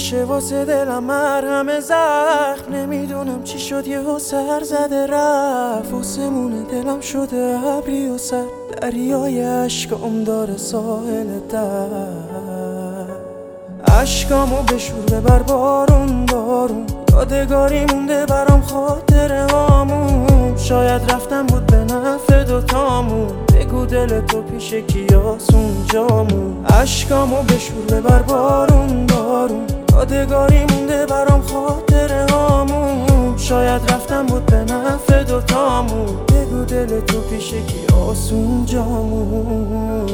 میشه واسه دلم مرهم زخم. نمیدونم چی شد یهو سر زده رفت. آسمون دلم شده ابری و سر، دریای عشقام داره ساحل در. عشقامو به شور ببر بارون بارون، یادگاری مونده برام خاطره هامون. شاید رفتم بود به نفع دوتامون، بگو دل تو پیش کیاسون جامون. عشقامو به شور ببر بارون بارون، یادگاری مونده برام خاطره هامون. شاید رفتم بود به نفع دوتامون، بگو دل تو پیش کیاسون جامون.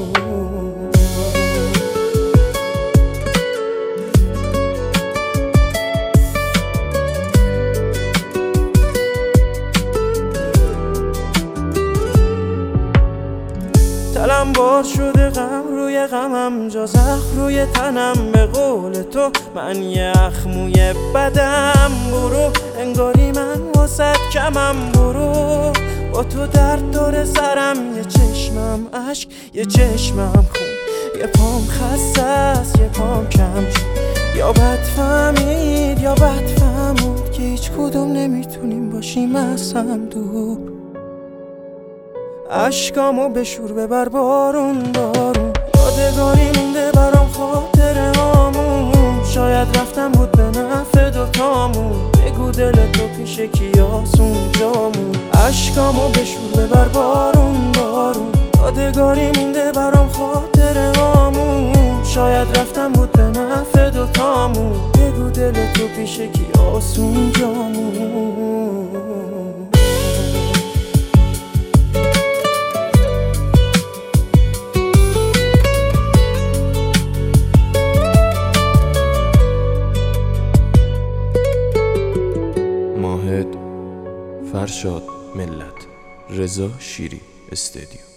دلم بار شده غم روی غمم، جا زخم روی تنم. به قول تو من یه اخموی بدم، برو انگاری من واسد کمم. برو با تو درد داره سرم، یه چشمم عشق یه چشمم خون، یه پام خسته است یه پام کم شد. یا بد فهمید یا بد فهمود که هیچ کدوم نمیتونیم باشیم از هم دور. عشقامو به شور ببر بارون بارون، یادگاری مونده برام خاطره هامون. شاید رفتم بود به نفع دوتامون، بگو دل تو پیش کیاسون جامون. عشقامو به شور ببر بارون بارون، یادگاری مونده برام خاطره هامون. شاید رفتم بود به نفع دوتامون، بگو دل تو پیش کیاسون جامون. ماهد، فرشاد ملت، رضا شیری استدیو.